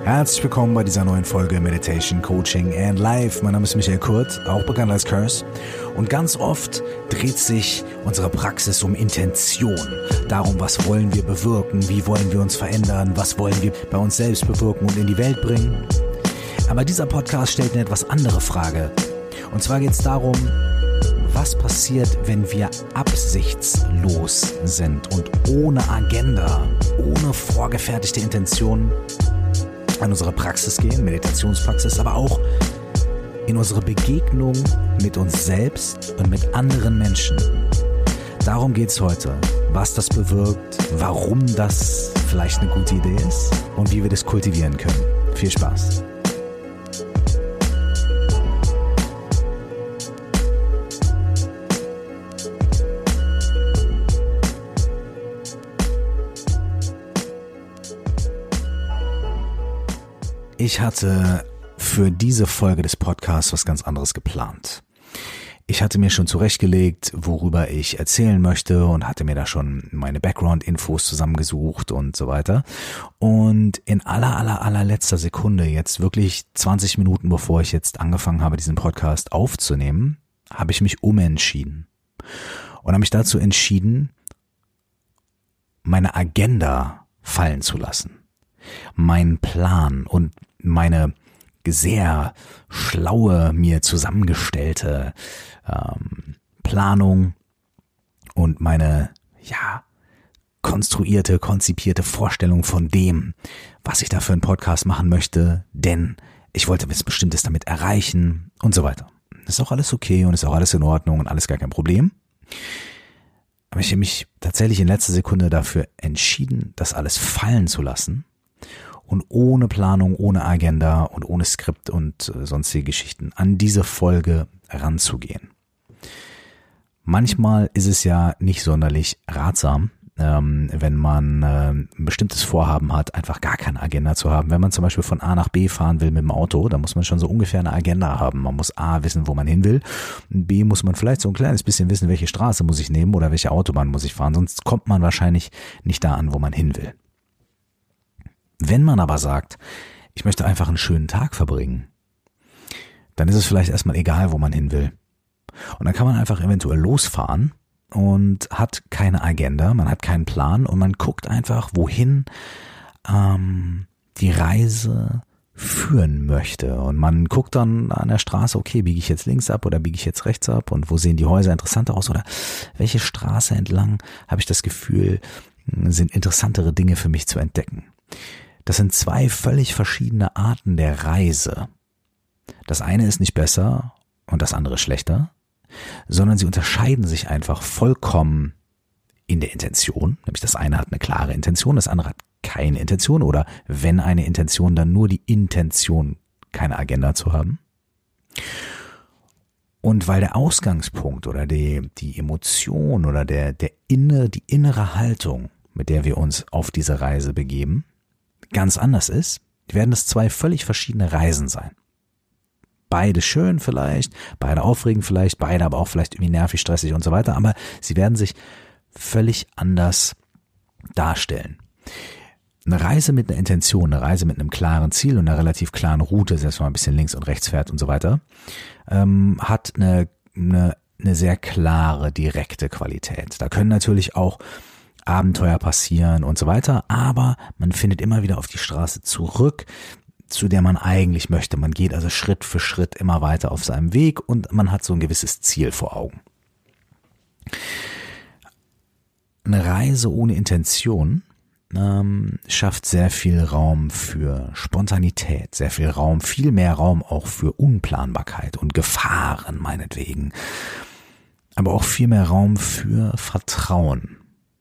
Herzlich willkommen bei dieser neuen Folge Meditation, Coaching and Life. Mein Name ist Michael Kurt, auch bekannt als Curse. Und ganz oft dreht sich unsere Praxis um Intention. Darum, was wollen wir bewirken, wie wollen wir uns verändern, was wollen wir bei uns selbst bewirken und in die Welt bringen. Aber dieser Podcast stellt eine etwas andere Frage. Und zwar geht es darum, was passiert, wenn wir absichtslos sind und ohne Agenda, ohne vorgefertigte Intention an unsere Praxis gehen, Meditationspraxis, aber auch in unsere Begegnung mit uns selbst und mit anderen Menschen. Darum geht es heute, was das bewirkt, warum das vielleicht eine gute Idee ist und wie wir das kultivieren können. Viel Spaß! Ich hatte für diese Folge des Podcasts was ganz anderes geplant. Ich hatte mir schon zurechtgelegt, worüber ich erzählen möchte und hatte mir da schon meine Background-Infos zusammengesucht und so weiter. Und in allerletzter Sekunde, jetzt wirklich 20 Minuten bevor ich jetzt angefangen habe, diesen Podcast aufzunehmen, habe ich mich umentschieden. Und habe mich dazu entschieden, meine Agenda fallen zu lassen. Meinen Plan und meine sehr schlaue, mir zusammengestellte Planung und meine konzipierte Vorstellung von dem, was ich da für einen Podcast machen möchte, denn ich wollte was Bestimmtes damit erreichen und so weiter. Ist auch alles okay und ist auch alles in Ordnung und alles gar kein Problem. Aber ich habe mich tatsächlich in letzter Sekunde dafür entschieden, das alles fallen zu lassen und ohne Planung, ohne Agenda und ohne Skript und sonstige Geschichten an diese Folge ranzugehen. Manchmal ist es ja nicht sonderlich ratsam, wenn man ein bestimmtes Vorhaben hat, einfach gar keine Agenda zu haben. Wenn man zum Beispiel von A nach B fahren will mit dem Auto, dann muss man schon so ungefähr eine Agenda haben. Man muss A wissen, wo man hin will, und B muss man vielleicht so ein kleines bisschen wissen, welche Straße muss ich nehmen oder welche Autobahn muss ich fahren, sonst kommt man wahrscheinlich nicht da an, wo man hin will. Wenn man aber sagt, ich möchte einfach einen schönen Tag verbringen, dann ist es vielleicht erstmal egal, wo man hin will. Und dann kann man einfach eventuell losfahren und hat keine Agenda, man hat keinen Plan und man guckt einfach, wohin die Reise führen möchte. Und man guckt dann an der Straße, okay, biege ich jetzt links ab oder biege ich jetzt rechts ab und wo sehen die Häuser interessanter aus oder welche Straße entlang habe ich das Gefühl, sind interessantere Dinge für mich zu entdecken. Das sind zwei völlig verschiedene Arten der Reise. Das eine ist nicht besser und das andere schlechter, sondern sie unterscheiden sich einfach vollkommen in der Intention. Nämlich das eine hat eine klare Intention, das andere hat keine Intention oder wenn eine Intention, dann nur die Intention, keine Agenda zu haben. Und weil der Ausgangspunkt oder die Emotion oder die innere Haltung, mit der wir uns auf diese Reise begeben, ganz anders ist, werden es zwei völlig verschiedene Reisen sein. Beide schön vielleicht, beide aufregend vielleicht, beide aber auch vielleicht irgendwie nervig, stressig und so weiter, aber sie werden sich völlig anders darstellen. Eine Reise mit einer Intention, eine Reise mit einem klaren Ziel und einer relativ klaren Route, selbst wenn man ein bisschen links und rechts fährt und so weiter, hat eine sehr klare, direkte Qualität. Da können natürlich auch Abenteuer passieren und so weiter, aber man findet immer wieder auf die Straße zurück, zu der man eigentlich möchte. Man geht also Schritt für Schritt immer weiter auf seinem Weg und man hat so ein gewisses Ziel vor Augen. Eine Reise ohne Intention schafft sehr viel Raum für Spontanität, sehr viel Raum, viel mehr Raum auch für Unplanbarkeit und Gefahren meinetwegen, aber auch viel mehr Raum für Vertrauen.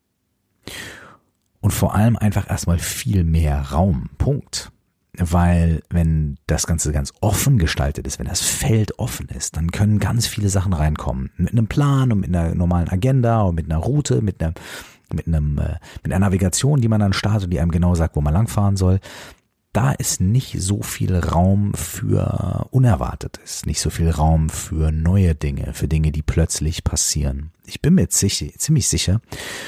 Und vor allem einfach erstmal viel mehr Raum, Punkt. Weil wenn das Ganze ganz offen gestaltet ist, wenn das Feld offen ist, dann können ganz viele Sachen reinkommen. Mit einem Plan und mit einer normalen Agenda und mit einer Route, mit einer Navigation, die man dann startet und die einem genau sagt, wo man langfahren soll. Da ist nicht so viel Raum für Unerwartetes, nicht so viel Raum für neue Dinge, für Dinge, die plötzlich passieren. Ich bin mir ziemlich sicher,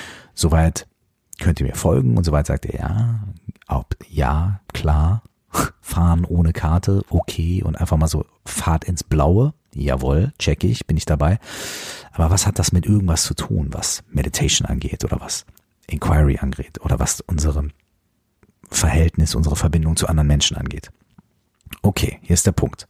soweit könnt ihr mir folgen und soweit sagt er ja, klar, fahren ohne Karte, okay, und einfach mal so Fahrt ins Blaue, jawohl, check ich, bin ich dabei. Aber was hat das mit irgendwas zu tun, was Meditation angeht oder was Inquiry angeht oder was unsere Verhältnis, unsere Verbindung zu anderen Menschen angeht? Okay, hier ist der Punkt.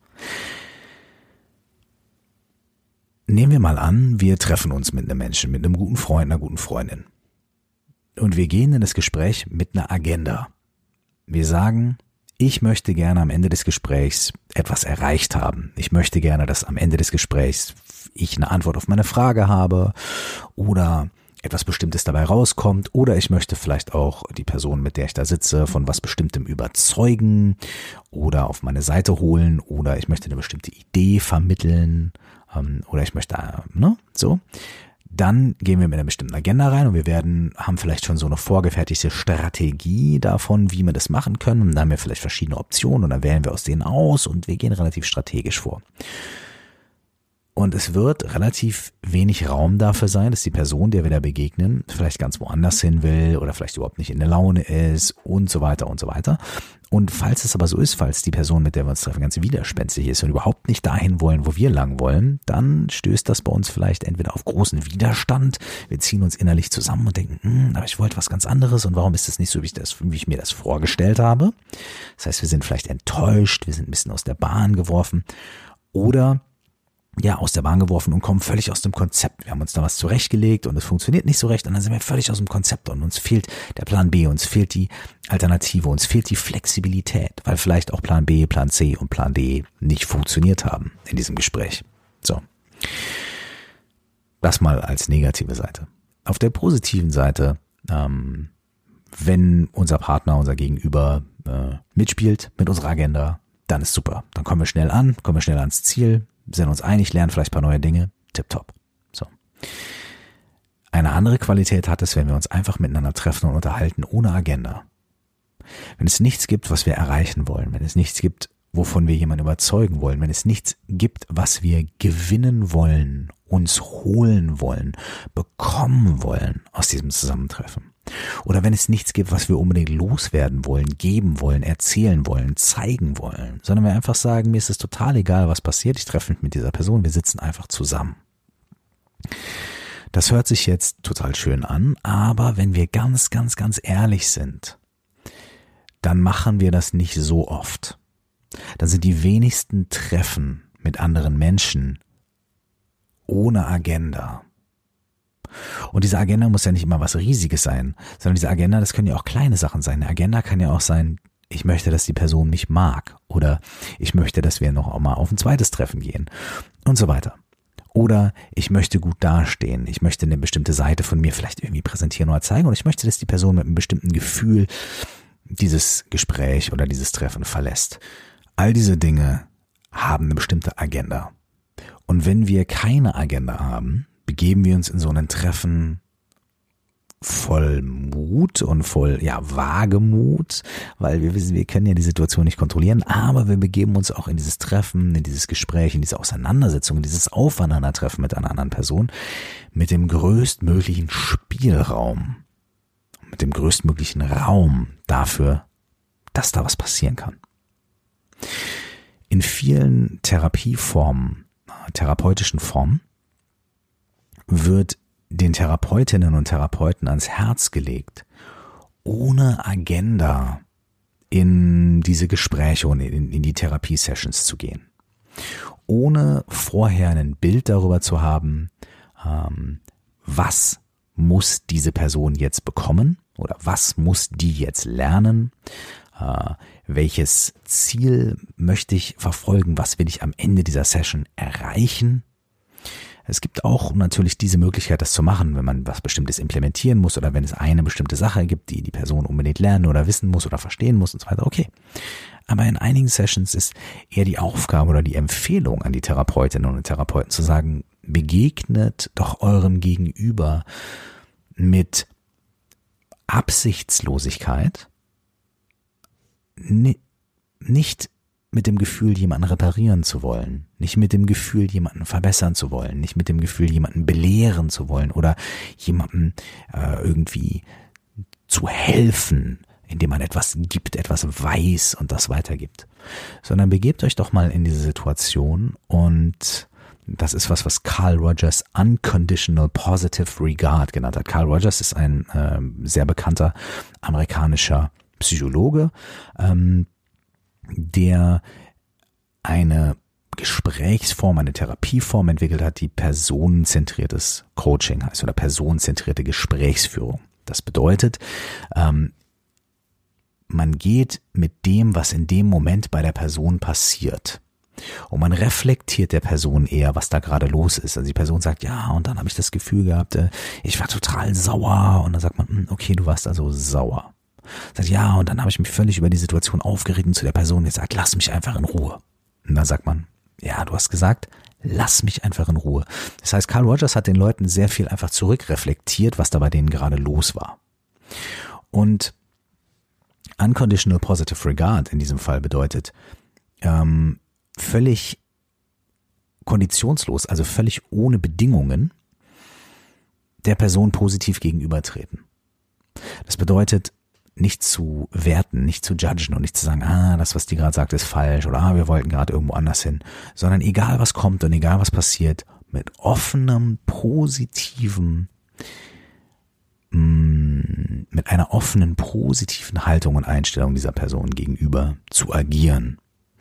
Nehmen wir mal an, wir treffen uns mit einem Menschen, mit einem guten Freund, einer guten Freundin. Und wir gehen in das Gespräch mit einer Agenda. Wir sagen, ich möchte gerne am Ende des Gesprächs etwas erreicht haben. Ich möchte gerne, dass am Ende des Gesprächs ich eine Antwort auf meine Frage habe oder etwas Bestimmtes dabei rauskommt, oder ich möchte vielleicht auch die Person, mit der ich da sitze, von was Bestimmtem überzeugen oder auf meine Seite holen, oder ich möchte eine bestimmte Idee vermitteln, oder ich möchte, so. Dann gehen wir mit einer bestimmten Agenda rein und wir haben vielleicht schon so eine vorgefertigte Strategie davon, wie wir das machen können. Und dann haben wir vielleicht verschiedene Optionen und dann wählen wir aus denen aus und wir gehen relativ strategisch vor. Und es wird relativ wenig Raum dafür sein, dass die Person, der wir da begegnen, vielleicht ganz woanders hin will oder vielleicht überhaupt nicht in der Laune ist und so weiter und so weiter. Und falls es aber so ist, falls die Person, mit der wir uns treffen, ganz widerspenstig ist und überhaupt nicht dahin wollen, wo wir lang wollen, dann stößt das bei uns vielleicht entweder auf großen Widerstand. Wir ziehen uns innerlich zusammen und denken, aber ich wollte was ganz anderes und warum ist das nicht so, wie ich mir das vorgestellt habe? Das heißt, wir sind vielleicht enttäuscht, wir sind ein bisschen aus der Bahn geworfen oder aus der Bahn geworfen und kommen völlig aus dem Konzept. Wir haben uns da was zurechtgelegt und es funktioniert nicht so recht und dann sind wir völlig aus dem Konzept und uns fehlt der Plan B, uns fehlt die Alternative, uns fehlt die Flexibilität, weil vielleicht auch Plan B, Plan C und Plan D nicht funktioniert haben in diesem Gespräch. So. Das mal als negative Seite. Auf der positiven Seite, wenn unser Partner, unser Gegenüber mitspielt mit unserer Agenda, dann ist super. Dann kommen wir schnell an, kommen wir schnell ans Ziel, sind uns einig, lernen vielleicht ein paar neue Dinge, tipptopp. So. Eine andere Qualität hat es, wenn wir uns einfach miteinander treffen und unterhalten, ohne Agenda. Wenn es nichts gibt, was wir erreichen wollen, wenn es nichts gibt, wovon wir jemanden überzeugen wollen, wenn es nichts gibt, was wir gewinnen wollen, uns holen wollen, bekommen wollen aus diesem Zusammentreffen. Oder wenn es nichts gibt, was wir unbedingt loswerden wollen, geben wollen, erzählen wollen, zeigen wollen, sondern wir einfach sagen, mir ist es total egal, was passiert, ich treffe mich mit dieser Person, wir sitzen einfach zusammen. Das hört sich jetzt total schön an, aber wenn wir ganz, ganz, ganz ehrlich sind, dann machen wir das nicht so oft. Dann sind die wenigsten Treffen mit anderen Menschen ohne Agenda. Und diese Agenda muss ja nicht immer was Riesiges sein, sondern diese Agenda, das können ja auch kleine Sachen sein. Eine Agenda kann ja auch sein, ich möchte, dass die Person mich mag oder ich möchte, dass wir noch mal auf ein zweites Treffen gehen und so weiter. Oder ich möchte gut dastehen, ich möchte eine bestimmte Seite von mir vielleicht irgendwie präsentieren oder zeigen und ich möchte, dass die Person mit einem bestimmten Gefühl dieses Gespräch oder dieses Treffen verlässt. All diese Dinge haben eine bestimmte Agenda. Und wenn wir keine Agenda haben, begeben wir uns in so ein Treffen voll Mut und voll, Wagemut, weil wir wissen, wir können ja die Situation nicht kontrollieren, aber wir begeben uns auch in dieses Treffen, in dieses Gespräch, in diese Auseinandersetzung, in dieses Aufeinandertreffen mit einer anderen Person mit dem größtmöglichen Spielraum, mit dem größtmöglichen Raum dafür, dass da was passieren kann. In vielen therapeutischen Formen wird den Therapeutinnen und Therapeuten ans Herz gelegt, ohne Agenda in diese Gespräche und in die Therapiesessions zu gehen. Ohne vorher ein Bild darüber zu haben, was muss diese Person jetzt bekommen oder was muss die jetzt lernen, welches Ziel möchte ich verfolgen, was will ich am Ende dieser Session erreichen. Es gibt auch natürlich diese Möglichkeit, das zu machen, wenn man was Bestimmtes implementieren muss oder wenn es eine bestimmte Sache gibt, die die Person unbedingt lernen oder wissen muss oder verstehen muss und so weiter. Okay. Aber in einigen Sessions ist eher die Aufgabe oder die Empfehlung an die Therapeutinnen und Therapeuten zu sagen, begegnet doch eurem Gegenüber mit Absichtslosigkeit, nicht mit dem Gefühl, jemanden reparieren zu wollen, nicht mit dem Gefühl, jemanden verbessern zu wollen, nicht mit dem Gefühl, jemanden belehren zu wollen oder jemanden irgendwie zu helfen, indem man etwas gibt, etwas weiß und das weitergibt, sondern begebt euch doch mal in diese Situation, und das ist was Carl Rogers Unconditional Positive Regard genannt hat. Carl Rogers ist ein sehr bekannter amerikanischer Psychologe, der eine Gesprächsform, eine Therapieform entwickelt hat, die personenzentriertes Coaching heißt oder personenzentrierte Gesprächsführung. Das bedeutet, man geht mit dem, was in dem Moment bei der Person passiert, und man reflektiert der Person eher, was da gerade los ist. Also die Person sagt, ja, und dann habe ich das Gefühl gehabt, ich war total sauer. Und dann sagt man, okay, du warst also sauer. Sagt, ja, und dann habe ich mich völlig über die Situation aufgeregt und zu der Person gesagt, lass mich einfach in Ruhe. Und dann sagt man, ja, du hast gesagt, lass mich einfach in Ruhe. Das heißt, Carl Rogers hat den Leuten sehr viel einfach zurückreflektiert, was da bei denen gerade los war. Und Unconditional Positive Regard in diesem Fall bedeutet, völlig konditionslos, also völlig ohne Bedingungen der Person positiv gegenübertreten. Das bedeutet, nicht zu werten, nicht zu judgen und nicht zu sagen, das, was die gerade sagt, ist falsch oder wir wollten gerade irgendwo anders hin, sondern egal was kommt und egal was passiert, mit offenem, positiven, mit einer offenen, positiven Haltung und Einstellung dieser Person gegenüber zu agieren.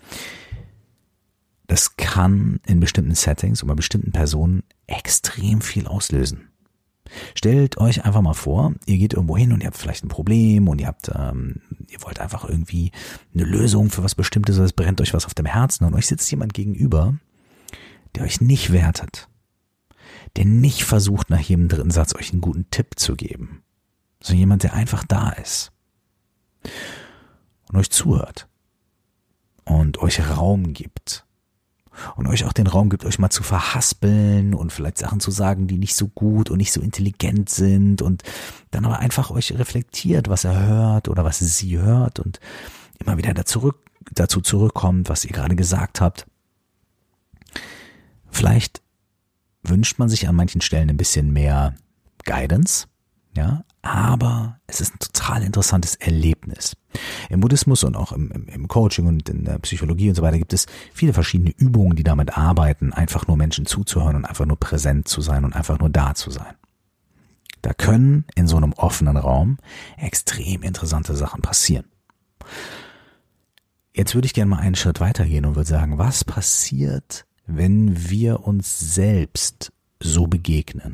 Das kann in bestimmten Settings und bei bestimmten Personen extrem viel auslösen. Stellt euch einfach mal vor, ihr geht irgendwo hin und ihr habt vielleicht ein Problem und ihr wollt einfach irgendwie eine Lösung für was Bestimmtes, oder es brennt euch was auf dem Herzen und euch sitzt jemand gegenüber, der euch nicht wertet, der nicht versucht, nach jedem dritten Satz euch einen guten Tipp zu geben, sondern jemand, der einfach da ist und euch zuhört und euch Raum gibt. Und euch auch den Raum gibt, euch mal zu verhaspeln und vielleicht Sachen zu sagen, die nicht so gut und nicht so intelligent sind, und dann aber einfach euch reflektiert, was er hört oder was sie hört und immer wieder dazu zurückkommt, was ihr gerade gesagt habt. Vielleicht wünscht man sich an manchen Stellen ein bisschen mehr Guidance, ja, aber es ist ein total interessantes Erlebnis. Im Buddhismus und auch im Coaching und in der Psychologie und so weiter gibt es viele verschiedene Übungen, die damit arbeiten, einfach nur Menschen zuzuhören und einfach nur präsent zu sein und einfach nur da zu sein. Da können in so einem offenen Raum extrem interessante Sachen passieren. Jetzt würde ich gerne mal einen Schritt weitergehen und würde sagen, was passiert, wenn wir uns selbst so begegnen?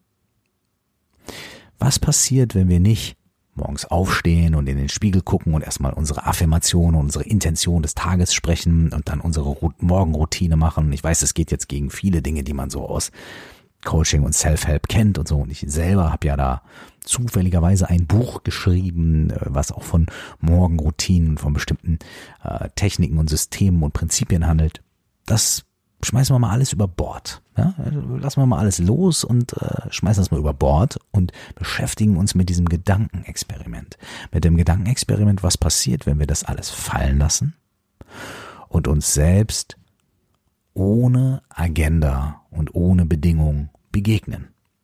Was passiert, wenn wir nicht morgens aufstehen und in den Spiegel gucken und erstmal unsere Affirmation und unsere Intention des Tages sprechen und dann unsere Morgenroutine machen? Ich weiß, es geht jetzt gegen viele Dinge, die man so aus Coaching und Self-Help kennt und so. Und ich selber habe ja da zufälligerweise ein Buch geschrieben, was auch von Morgenroutinen, von bestimmten Techniken und Systemen und Prinzipien handelt. Das schmeißen wir mal alles über Bord. Ja? Lassen wir mal alles los und schmeißen das mal über Bord und beschäftigen uns mit diesem Gedankenexperiment. Mit dem Gedankenexperiment, was passiert, wenn wir das alles fallen lassen und uns selbst ohne Agenda und ohne Bedingung begegnen.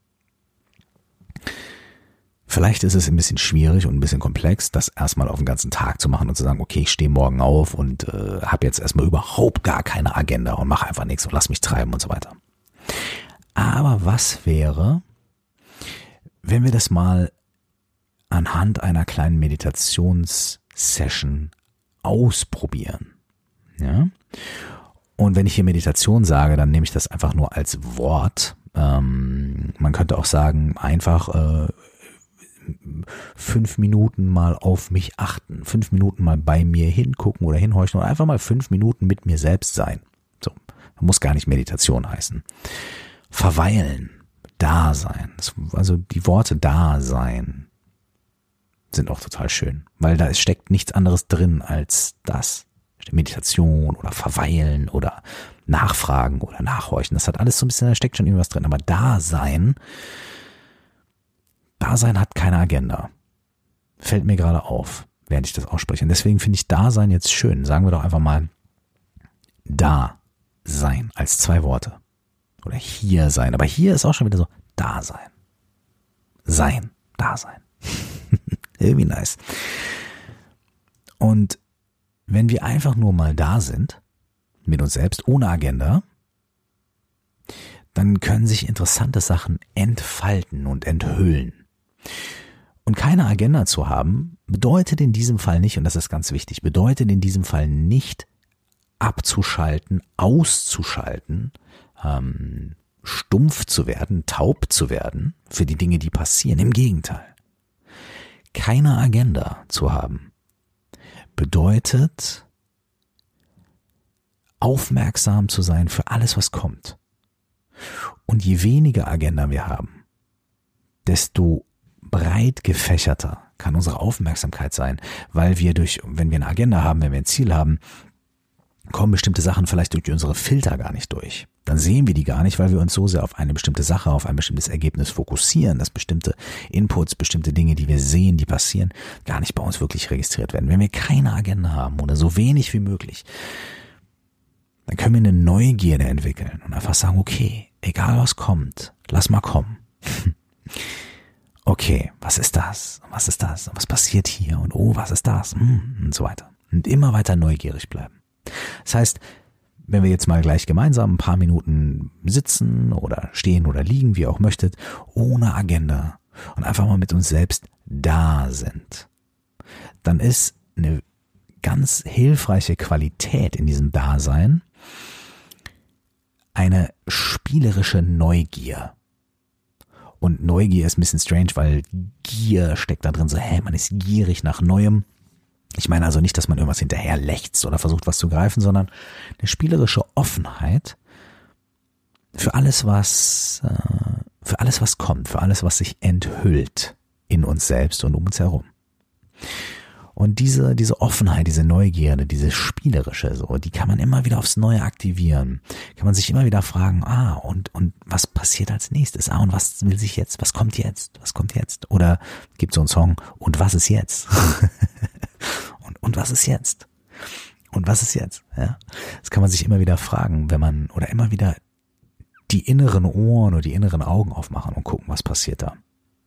Vielleicht ist es ein bisschen schwierig und ein bisschen komplex, das erstmal auf den ganzen Tag zu machen und zu sagen, okay, ich stehe morgen auf und habe jetzt erstmal überhaupt gar keine Agenda und mache einfach nichts und lass mich treiben und so weiter. Aber was wäre, wenn wir das mal anhand einer kleinen Meditationssession ausprobieren? Ja? Und wenn ich hier Meditation sage, dann nehme ich das einfach nur als Wort. Man könnte auch sagen, einfach 5 Minuten mal auf mich achten, 5 Minuten mal bei mir hingucken oder hinhorchen und einfach mal 5 Minuten mit mir selbst sein. So, muss gar nicht Meditation heißen. Verweilen, Dasein, also die Worte Dasein sind auch total schön, weil da steckt nichts anderes drin als das. Meditation oder Verweilen oder Nachfragen oder Nachhorchen, das hat alles so ein bisschen, da steckt schon irgendwas drin, aber Dasein hat keine Agenda. Fällt mir gerade auf, während ich das ausspreche. Und deswegen finde ich Dasein jetzt schön. Sagen wir doch einfach mal Dasein als 2 Worte. Oder hier sein. Aber hier ist auch schon wieder so Dasein. Sein, Dasein. Irgendwie nice. Und wenn wir einfach nur mal da sind, mit uns selbst, ohne Agenda, dann können sich interessante Sachen entfalten und enthüllen. Und keine Agenda zu haben, bedeutet in diesem Fall nicht, und das ist ganz wichtig, bedeutet in diesem Fall nicht abzuschalten, auszuschalten, stumpf zu werden, taub zu werden für die Dinge, die passieren. Im Gegenteil. Keine Agenda zu haben bedeutet, aufmerksam zu sein für alles, was kommt. Und je weniger Agenda wir haben, desto breit gefächerter kann unsere Aufmerksamkeit sein, weil wir wenn wir eine Agenda haben, wenn wir ein Ziel haben, kommen bestimmte Sachen vielleicht durch unsere Filter gar nicht durch. Dann sehen wir die gar nicht, weil wir uns so sehr auf eine bestimmte Sache, auf ein bestimmtes Ergebnis fokussieren, dass bestimmte Inputs, bestimmte Dinge, die wir sehen, die passieren, gar nicht bei uns wirklich registriert werden. Wenn wir keine Agenda haben oder so wenig wie möglich, dann können wir eine Neugierde entwickeln und einfach sagen, okay, egal was kommt, lass mal kommen. Okay, was ist das? Was ist das? Was passiert hier? Und oh, was ist das? Und so weiter. Und immer weiter neugierig bleiben. Das heißt, wenn wir jetzt mal gleich gemeinsam ein paar Minuten sitzen oder stehen oder liegen, wie ihr auch möchtet, ohne Agenda und einfach mal mit uns selbst da sind, dann ist eine ganz hilfreiche Qualität in diesem Dasein eine spielerische Neugier. Und Neugier ist ein bisschen strange, weil Gier steckt da drin, so, man ist gierig nach Neuem. Ich meine also nicht, dass man irgendwas hinterher lechzt oder versucht, was zu greifen, sondern eine spielerische Offenheit für alles, was kommt, für alles, was sich enthüllt in uns selbst und um uns herum. Und diese Offenheit, diese Neugierde, diese spielerische, so, die kann man immer wieder aufs Neue aktivieren. Kann man sich immer wieder fragen, und was passiert als nächstes? Und was kommt jetzt? Oder gibt so einen Song, und was ist jetzt? und was ist jetzt? Und was ist jetzt? Ja? Das kann man sich immer wieder fragen, oder immer wieder die inneren Ohren oder die inneren Augen aufmachen und gucken, was passiert da.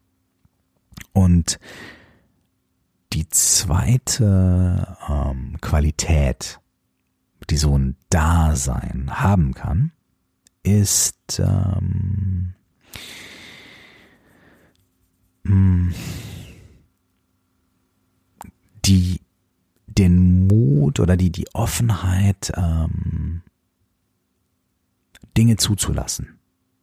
Und die zweite Qualität, die so ein Dasein haben kann, ist den Mut oder die Offenheit, Dinge zuzulassen.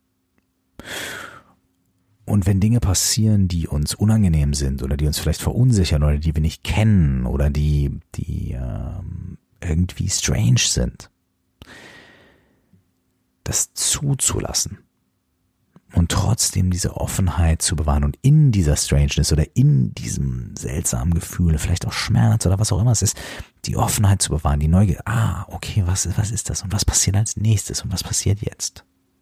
Und wenn Dinge passieren, die uns unangenehm sind oder die uns vielleicht verunsichern oder die wir nicht kennen oder die irgendwie strange sind, das zuzulassen und trotzdem diese Offenheit zu bewahren und in dieser Strangeness oder in diesem seltsamen Gefühl, vielleicht auch Schmerz oder was auch immer es ist, die Offenheit zu bewahren, die Neugier, okay, was ist das und was passiert als nächstes und was passiert jetzt?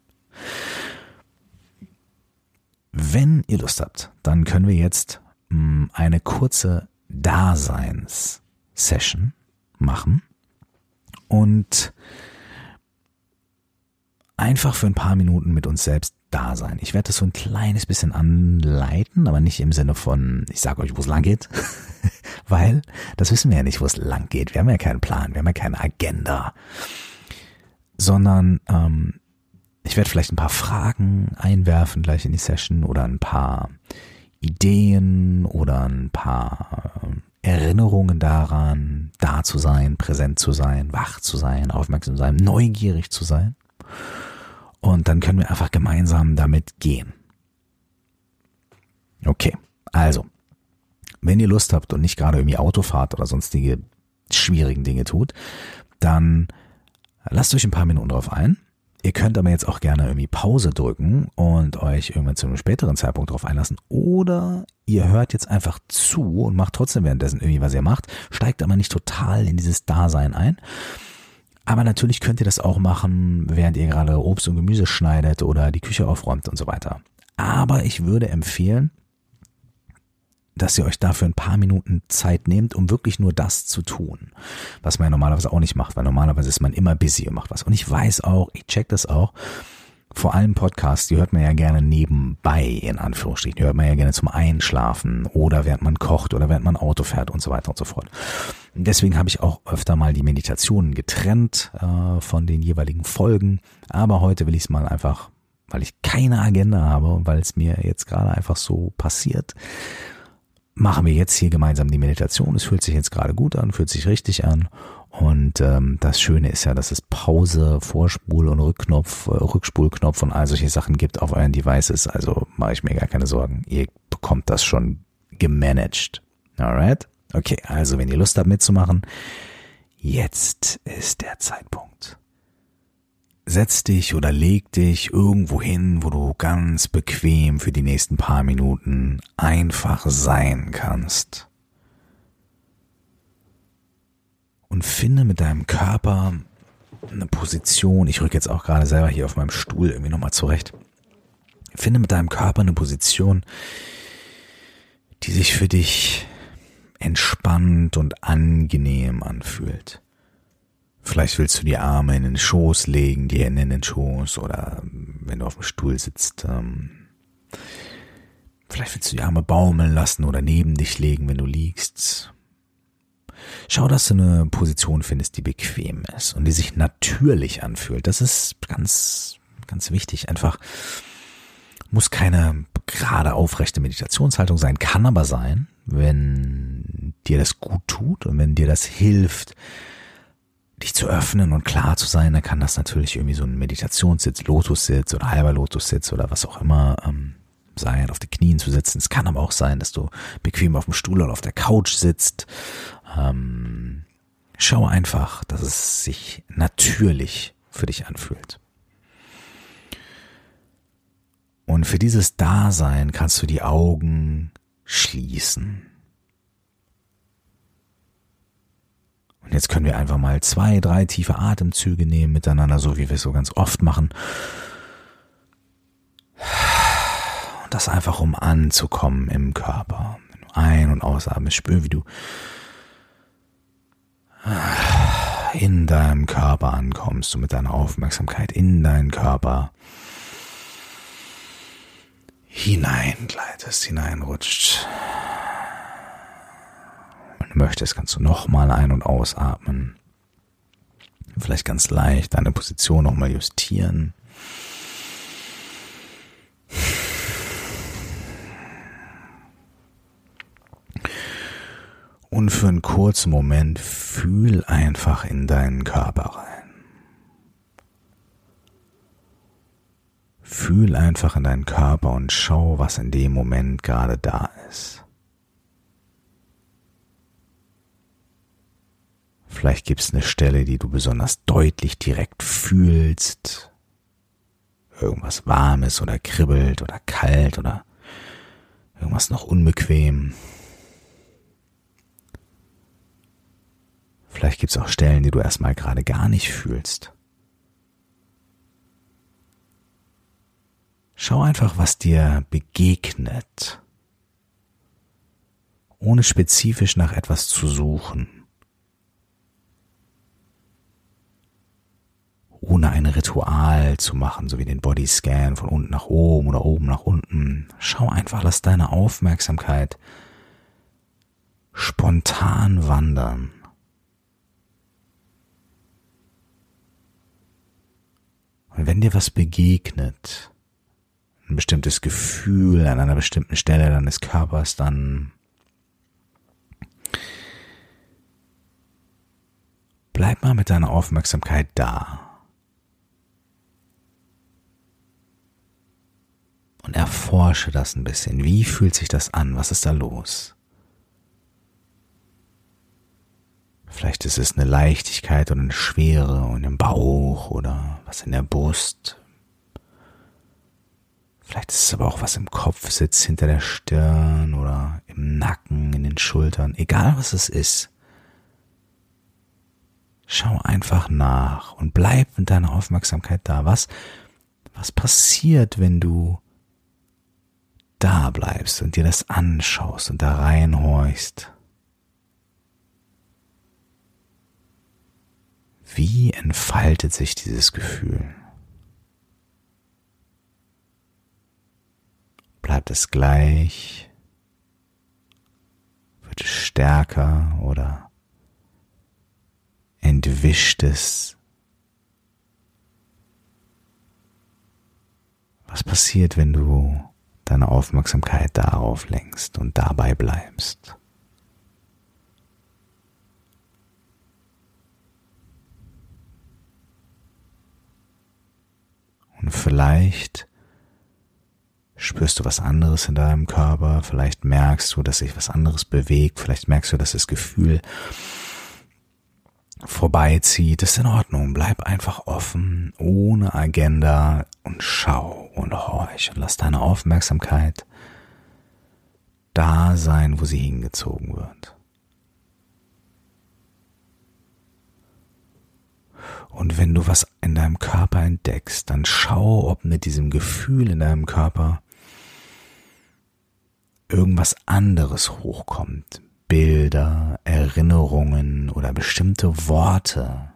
Wenn ihr Lust habt, dann können wir jetzt eine kurze Daseins-Session machen und einfach für ein paar Minuten mit uns selbst da sein. Ich werde das so ein kleines bisschen anleiten, aber nicht im Sinne von, ich sage euch, wo es lang geht, weil das wissen wir ja nicht, wo es lang geht. Wir haben ja keinen Plan, wir haben ja keine Agenda, sondern ich werde vielleicht ein paar Fragen einwerfen gleich in die Session oder ein paar Ideen oder ein paar Erinnerungen daran, da zu sein, präsent zu sein, wach zu sein, aufmerksam zu sein, neugierig zu sein. Und dann können wir einfach gemeinsam damit gehen. Okay, also, wenn ihr Lust habt und nicht gerade irgendwie Auto fahrt oder sonstige schwierigen Dinge tut, dann lasst euch ein paar Minuten drauf ein. Ihr könnt aber jetzt auch gerne irgendwie Pause drücken und euch irgendwann zu einem späteren Zeitpunkt drauf einlassen. Oder ihr hört jetzt einfach zu und macht trotzdem währenddessen irgendwie, was ihr macht, steigt aber nicht total in dieses Dasein ein. Aber natürlich könnt ihr das auch machen, während ihr gerade Obst und Gemüse schneidet oder die Küche aufräumt und so weiter. Aber ich würde empfehlen, dass ihr euch dafür ein paar Minuten Zeit nehmt, um wirklich nur das zu tun, was man ja normalerweise auch nicht macht, weil normalerweise ist man immer busy und macht was. Und ich weiß auch, ich check das auch, vor allem Podcasts, die hört man ja gerne nebenbei, in Anführungsstrichen, die hört man ja gerne zum Einschlafen oder während man kocht oder während man Auto fährt und so weiter und so fort. Deswegen habe ich auch öfter mal die Meditationen getrennt von den jeweiligen Folgen. Aber heute will ich es mal einfach, weil ich keine Agenda habe und weil es mir jetzt gerade einfach so passiert, machen wir jetzt hier gemeinsam die Meditation. Es fühlt sich jetzt gerade gut an, fühlt sich richtig an. Und das Schöne ist ja, dass es Pause, Vorspul- und Rückspulknopf und all solche Sachen gibt auf euren Devices. Also mache ich mir gar keine Sorgen. Ihr bekommt das schon gemanagt. Alright? Okay, also wenn ihr Lust habt mitzumachen, jetzt ist der Zeitpunkt. Setz dich oder leg dich irgendwo hin, wo du ganz bequem für die nächsten paar Minuten einfach sein kannst. Und finde mit deinem Körper eine Position, ich rücke jetzt auch gerade selber hier auf meinem Stuhl irgendwie nochmal zurecht, finde mit deinem Körper eine Position, die sich für dich entspannt und angenehm anfühlt. Vielleicht willst du die Arme in den Schoß legen, die Hände in den Schoß oder wenn du auf dem Stuhl sitzt, vielleicht willst du die Arme baumeln lassen oder neben dich legen, wenn du liegst. Schau, dass du eine Position findest, die bequem ist und die sich natürlich anfühlt. Das ist ganz, ganz wichtig. Einfach muss keine gerade aufrechte Meditationshaltung sein, kann aber sein, wenn dir das gut tut und wenn dir das hilft, dich zu öffnen und klar zu sein, dann kann das natürlich irgendwie so ein Meditationssitz, Lotussitz oder halber Lotussitz oder was auch immer sein, auf den Knien zu sitzen. Es kann aber auch sein, dass du bequem auf dem Stuhl oder auf der Couch sitzt. Schau einfach, dass es sich natürlich für dich anfühlt. Und für dieses Dasein kannst du die Augen schließen. Und jetzt können wir einfach mal 2, 3 tiefe Atemzüge nehmen miteinander, so wie wir es so ganz oft machen. Und das einfach, um anzukommen im Körper. Wenn du ein- und ausatmest, spür, wie du in deinem Körper ankommst und mit deiner Aufmerksamkeit in deinen Körper hineingleitest, hineinrutscht. Wenn du möchtest, kannst du nochmal ein- und ausatmen. Vielleicht ganz leicht deine Position nochmal justieren. Und für einen kurzen Moment fühl einfach in deinen Körper rein. Fühl einfach in deinen Körper und schau, was in dem Moment gerade da ist. Vielleicht gibt es eine Stelle, die du besonders deutlich direkt fühlst. Irgendwas Warmes oder kribbelt oder kalt oder irgendwas noch unbequem. Vielleicht gibt es auch Stellen, die du erstmal gerade gar nicht fühlst. Schau einfach, was dir begegnet, ohne spezifisch nach etwas zu suchen, ohne ein Ritual zu machen, so wie den Bodyscan von unten nach oben oder oben nach unten. Schau einfach, lass deine Aufmerksamkeit spontan wandern. Und wenn dir was begegnet, ein bestimmtes Gefühl an einer bestimmten Stelle deines Körpers, dann bleib mal mit deiner Aufmerksamkeit da und erforsche das ein bisschen. Wie fühlt sich das an? Was ist da los? Vielleicht ist es eine Leichtigkeit oder eine Schwere und im Bauch oder was in der Brust. Vielleicht ist es aber auch was im Kopf sitzt, hinter der Stirn oder im Nacken, in den Schultern. Egal was es ist. Schau einfach nach und bleib mit deiner Aufmerksamkeit da. Was passiert, wenn du da bleibst und dir das anschaust und da reinhorchst? Wie entfaltet sich dieses Gefühl? Bleibt es gleich? Wird es stärker oder Entwischtes. Was passiert, wenn du deine Aufmerksamkeit darauf lenkst und dabei bleibst? Und vielleicht spürst du was anderes in deinem Körper, vielleicht merkst du, dass sich was anderes bewegt, vielleicht merkst du, dass das Gefühl vorbeizieht. Das ist in Ordnung, bleib einfach offen, ohne Agenda und schau und horch und lass deine Aufmerksamkeit da sein, wo sie hingezogen wird. Und wenn du was in deinem Körper entdeckst, dann schau, ob mit diesem Gefühl in deinem Körper irgendwas anderes hochkommt. Bilder, Erinnerungen oder bestimmte Worte.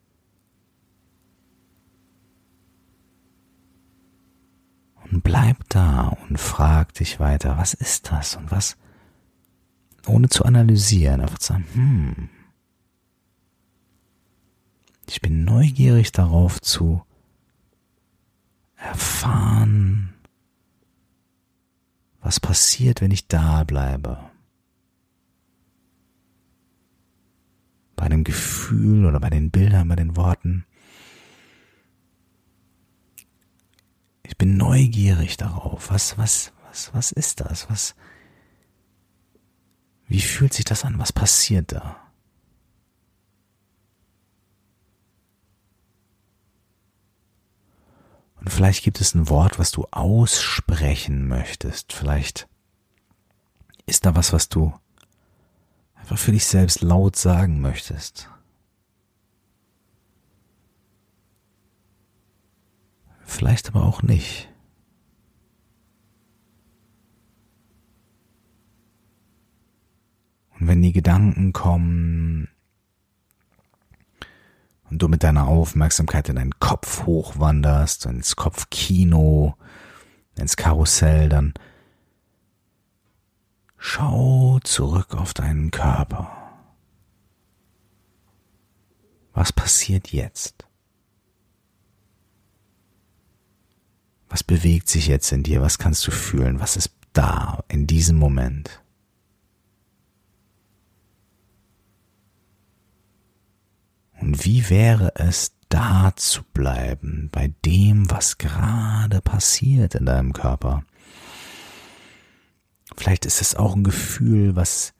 Und bleib da und frag dich weiter, was ist das und was, ohne zu analysieren, einfach zu sagen, ich bin neugierig darauf zu erfahren, was passiert, wenn ich da bleibe. Bei dem Gefühl oder bei den Bildern, bei den Worten. Ich bin neugierig darauf. Was ist das? Wie fühlt sich das an? Was passiert da? Und vielleicht gibt es ein Wort, was du aussprechen möchtest. Vielleicht ist da was du einfach für dich selbst laut sagen möchtest. Vielleicht aber auch nicht. Und wenn die Gedanken kommen und du mit deiner Aufmerksamkeit in deinen Kopf hochwanderst, ins Kopfkino, ins Karussell, dann schau zurück auf deinen Körper. Was passiert jetzt? Was bewegt sich jetzt in dir? Was kannst du fühlen? Was ist da in diesem Moment? Und wie wäre es, da zu bleiben, bei dem, was gerade passiert in deinem Körper? Vielleicht ist es auch ein Gefühl, was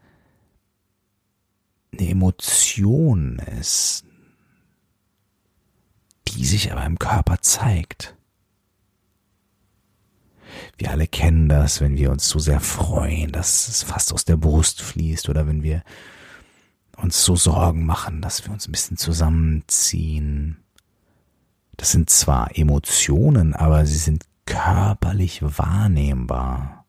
eine Emotion ist, die sich aber im Körper zeigt. Wir alle kennen das, wenn wir uns so sehr freuen, dass es fast aus der Brust fließt, oder wenn wir uns so Sorgen machen, dass wir uns ein bisschen zusammenziehen. Das sind zwar Emotionen, aber sie sind körperlich wahrnehmbar.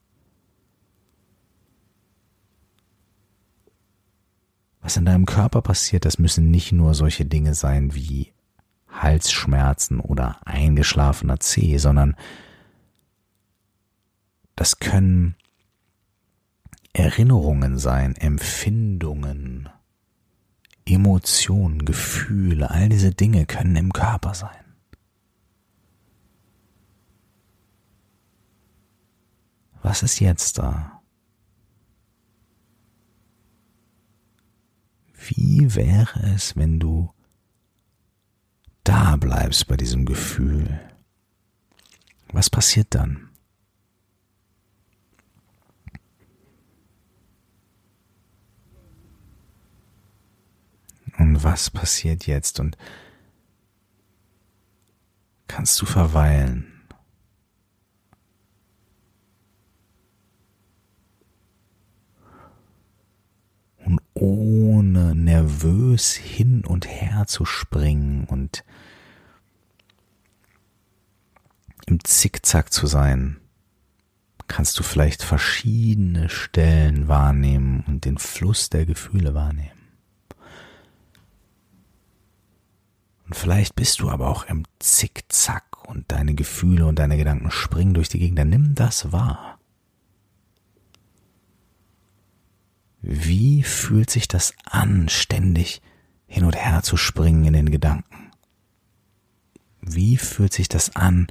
Was in deinem Körper passiert, das müssen nicht nur solche Dinge sein wie Halsschmerzen oder eingeschlafener Zeh, sondern das können Erinnerungen sein, Empfindungen, Emotionen, Gefühle, all diese Dinge können im Körper sein. Was ist jetzt da? Wie wäre es, wenn du da bleibst bei diesem Gefühl? Was passiert dann? Und was passiert jetzt? Und kannst du verweilen? Und ohne nervös hin und her zu springen und im Zickzack zu sein, kannst du vielleicht verschiedene Stellen wahrnehmen und den Fluss der Gefühle wahrnehmen. Und vielleicht bist du aber auch im Zickzack und deine Gefühle und deine Gedanken springen durch die Gegend. Dann nimm das wahr. Wie fühlt sich das an, ständig hin und her zu springen in den Gedanken. Wie fühlt sich das an,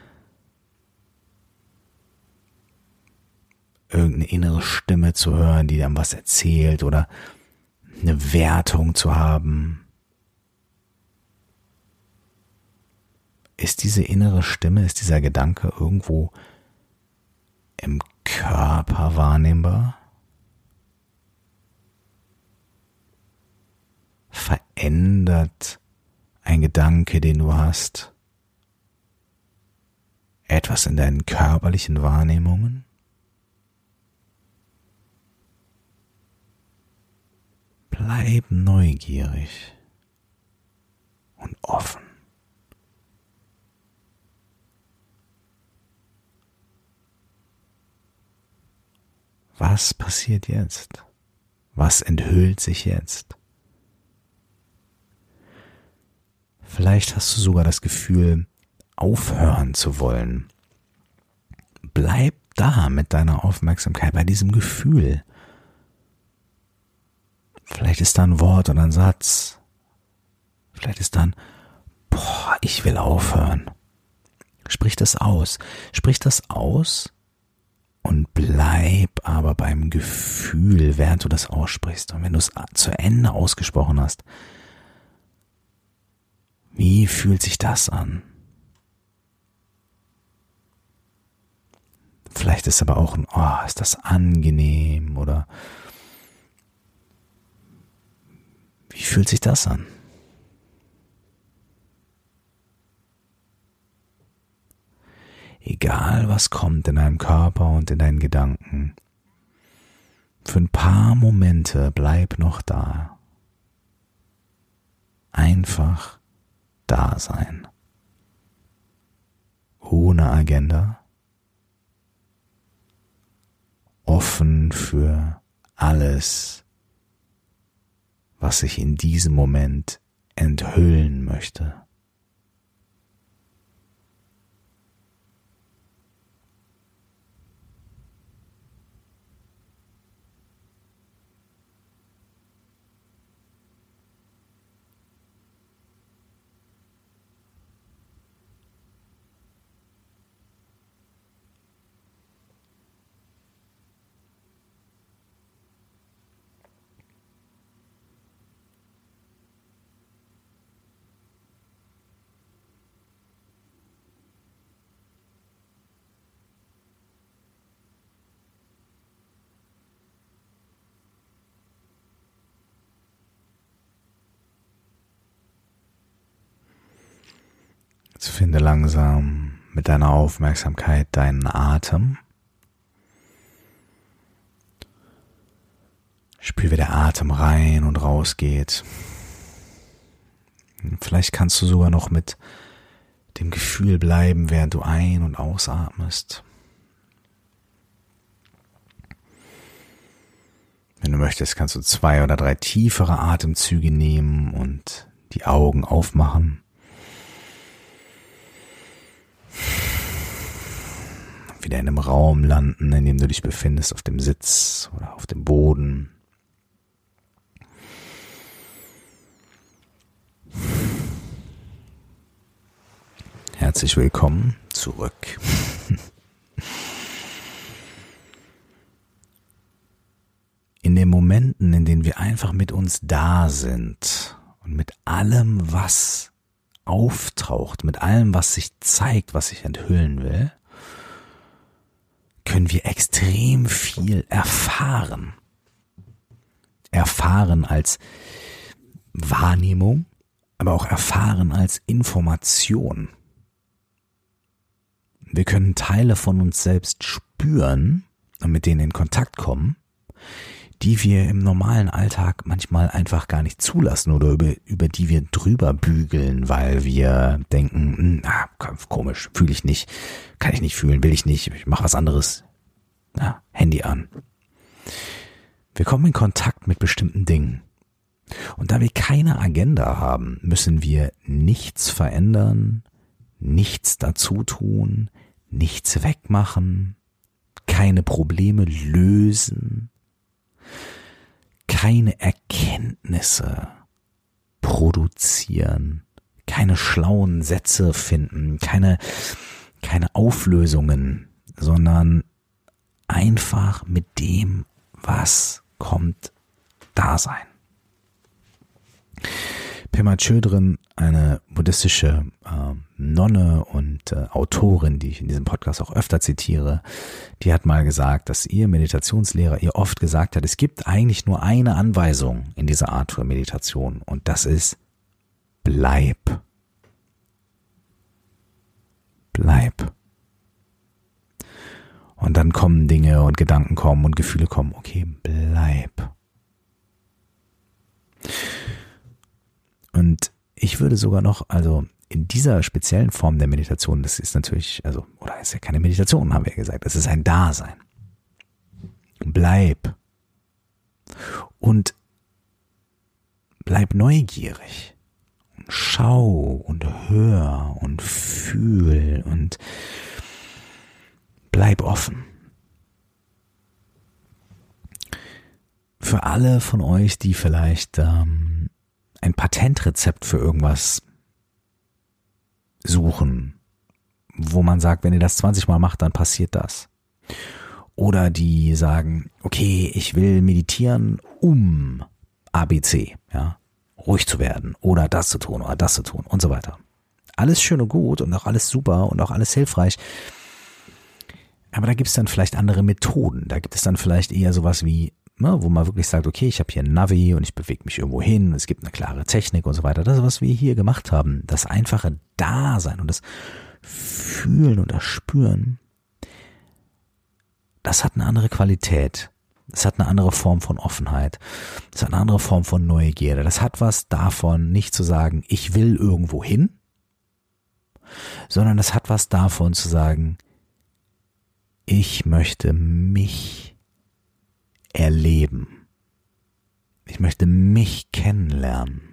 irgendeine innere Stimme zu hören, die einem was erzählt oder eine Wertung zu haben? Ist diese innere Stimme, ist dieser Gedanke irgendwo im Körper wahrnehmbar? Verändert ein Gedanke, den du hast, etwas in deinen körperlichen Wahrnehmungen? Bleib neugierig und offen. Was passiert jetzt? Was enthüllt sich jetzt? Vielleicht hast du sogar das Gefühl, aufhören zu wollen. Bleib da mit deiner Aufmerksamkeit bei diesem Gefühl. Vielleicht ist da ein Wort oder ein Satz. Vielleicht ist da ein ich will aufhören. Sprich das aus. Sprich das aus und bleib aber beim Gefühl, während du das aussprichst. Und wenn du es zu Ende ausgesprochen hast, wie fühlt sich das an? Vielleicht ist aber auch ein, ist das angenehm oder wie fühlt sich das an? Egal was kommt in deinem Körper und in deinen Gedanken, für ein paar Momente bleib noch da. Einfach da sein. Ohne Agenda. Offen für alles, was sich in diesem Moment enthüllen möchte. Jetzt finde langsam mit deiner Aufmerksamkeit deinen Atem. Spür, wie der Atem rein und raus geht. Vielleicht kannst du sogar noch mit dem Gefühl bleiben, während du ein- und ausatmest. Wenn du möchtest, kannst du 2 oder 3 tiefere Atemzüge nehmen und die Augen aufmachen. Wieder in einem Raum landen, in dem du dich befindest, auf dem Sitz oder auf dem Boden. Herzlich willkommen zurück. In den Momenten, in denen wir einfach mit uns da sind und mit allem, was auftaucht, mit allem, was sich zeigt, was sich enthüllen will, können wir extrem viel erfahren. Erfahren als Wahrnehmung, aber auch erfahren als Information. Wir können Teile von uns selbst spüren und mit denen in Kontakt kommen, die wir im normalen Alltag manchmal einfach gar nicht zulassen oder über die wir drüber bügeln, weil wir denken, komisch, fühle ich nicht, kann ich nicht fühlen, will ich nicht, ich mache was anderes. Handy an. Wir kommen in Kontakt mit bestimmten Dingen. Und da wir keine Agenda haben, müssen wir nichts verändern, nichts dazu tun, nichts wegmachen, keine Probleme lösen, keine Erkenntnisse produzieren, keine schlauen Sätze finden, keine Auflösungen, sondern einfach mit dem, was kommt, da sein. Pema Chodron, eine buddhistische Nonne und Autorin, die ich in diesem Podcast auch öfter zitiere, die hat mal gesagt, dass ihr Meditationslehrer ihr oft gesagt hat, es gibt eigentlich nur eine Anweisung in dieser Art von Meditation und das ist: bleib. Bleib. Und dann kommen Dinge und Gedanken kommen und Gefühle kommen. Okay, bleib. Und ich würde sogar noch, also in dieser speziellen Form der Meditation, das ist natürlich, oder ist ja keine Meditation, haben wir ja gesagt, das ist ein Dasein. Bleib. Und bleib neugierig. Und schau und hör und fühl und bleib offen. Für alle von euch, die vielleicht ein Patentrezept für irgendwas suchen, wo man sagt, wenn ihr das 20 Mal macht, dann passiert das. Oder die sagen, okay, ich will meditieren, um ABC, ja, ruhig zu werden oder das zu tun und so weiter. Alles schön und gut und auch alles super und auch alles hilfreich. Aber da gibt es dann vielleicht andere Methoden. Da gibt es dann vielleicht eher sowas wie, wo man wirklich sagt, okay, ich habe hier ein Navi und ich bewege mich irgendwo hin, es gibt eine klare Technik und so weiter. Das ist, was wir hier gemacht haben. Das einfache Dasein und das Fühlen und das Spüren, das hat eine andere Qualität. Das hat eine andere Form von Offenheit. Das hat eine andere Form von Neugierde. Das hat was davon, nicht zu sagen, ich will irgendwo hin, sondern das hat was davon zu sagen, ich möchte mich erleben. Ich möchte mich kennenlernen.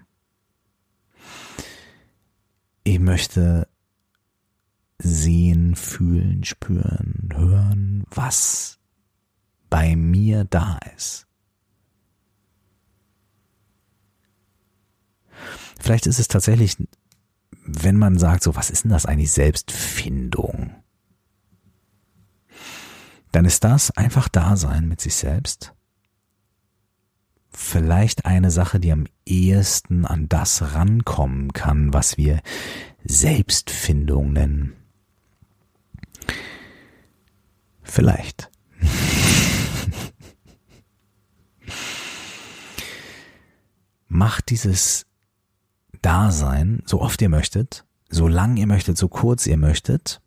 Ich möchte sehen, fühlen, spüren, hören, was bei mir da ist. Vielleicht ist es tatsächlich, wenn man sagt, so, was ist denn das eigentlich, Selbstfindung? Dann ist das einfach Dasein mit sich selbst. Vielleicht eine Sache, die am ehesten an das rankommen kann, was wir Selbstfindung nennen. Vielleicht. Macht dieses Dasein so oft ihr möchtet, so lang ihr möchtet, so kurz ihr möchtet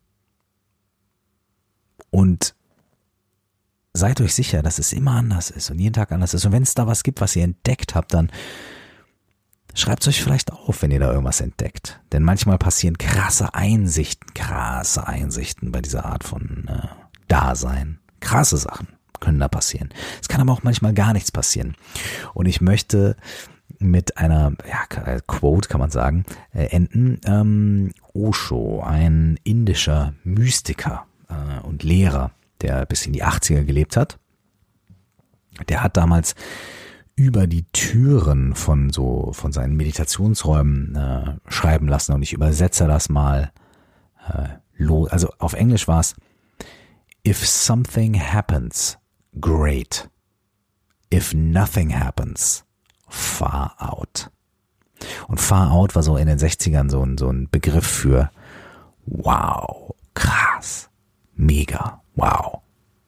und seid euch sicher, dass es immer anders ist und jeden Tag anders ist. Und wenn es da was gibt, was ihr entdeckt habt, dann schreibt es euch vielleicht auf, wenn ihr da irgendwas entdeckt. Denn manchmal passieren krasse Einsichten bei dieser Art von Dasein. Krasse Sachen können da passieren. Es kann aber auch manchmal gar nichts passieren. Und ich möchte mit einer Quote, kann man sagen, enden. Osho, ein indischer Mystiker und Lehrer, der bis in die 80er gelebt hat, der hat damals über die Türen von seinen Meditationsräumen schreiben lassen, und ich übersetze das mal also auf Englisch war es: If something happens, great. If nothing happens, far out. Und far out war so in den 60ern so ein Begriff für wow, krass, mega. Wow.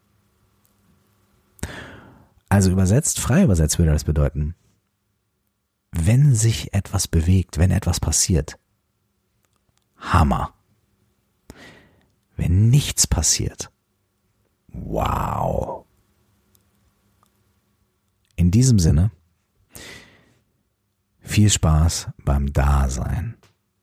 Also frei übersetzt würde das bedeuten, wenn sich etwas bewegt, wenn etwas passiert, Hammer. Wenn nichts passiert, wow. In diesem Sinne, viel Spaß beim Dasein.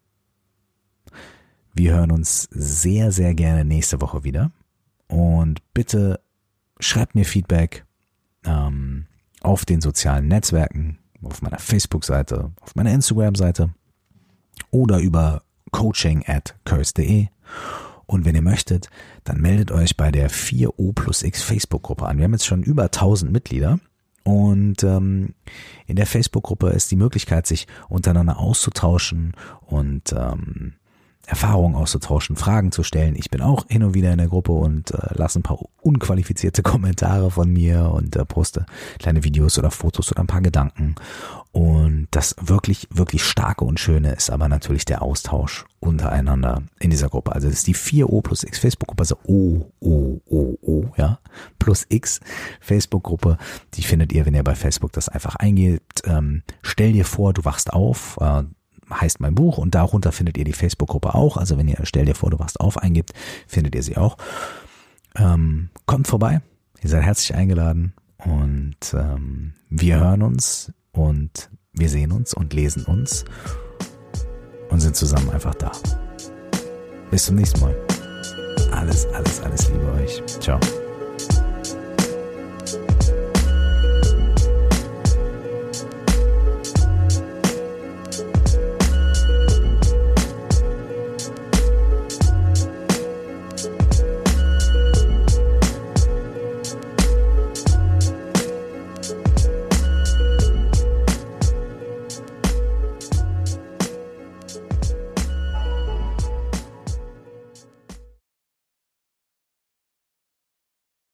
Wir hören uns sehr, sehr gerne nächste Woche wieder. Und bitte schreibt mir Feedback auf den sozialen Netzwerken, auf meiner Facebook-Seite, auf meiner Instagram-Seite oder über coaching@curse.de. Und wenn ihr möchtet, dann meldet euch bei der 4O+X Facebook-Gruppe an. Wir haben jetzt schon über 1000 Mitglieder Und in der Facebook-Gruppe ist die Möglichkeit, sich untereinander auszutauschen und Erfahrungen auszutauschen, Fragen zu stellen. Ich bin auch hin und wieder in der Gruppe und lasse ein paar unqualifizierte Kommentare von mir und poste kleine Videos oder Fotos oder ein paar Gedanken. Und das wirklich, wirklich Starke und Schöne ist aber natürlich der Austausch untereinander in dieser Gruppe. Also das ist die 4O plus X Facebook-Gruppe, also O, ja, plus X Facebook-Gruppe. Die findet ihr, wenn ihr bei Facebook das einfach eingebt. Stell dir vor, du wachst auf, heißt mein Buch, und darunter findet ihr die Facebook-Gruppe auch. Also wenn ihr Stell dir vor, du wachst auf eingibt, findet ihr sie auch. Kommt vorbei, ihr seid herzlich eingeladen und wir hören uns und wir sehen uns und lesen uns und sind zusammen einfach da. Bis zum nächsten Mal. Alles Liebe euch. Ciao.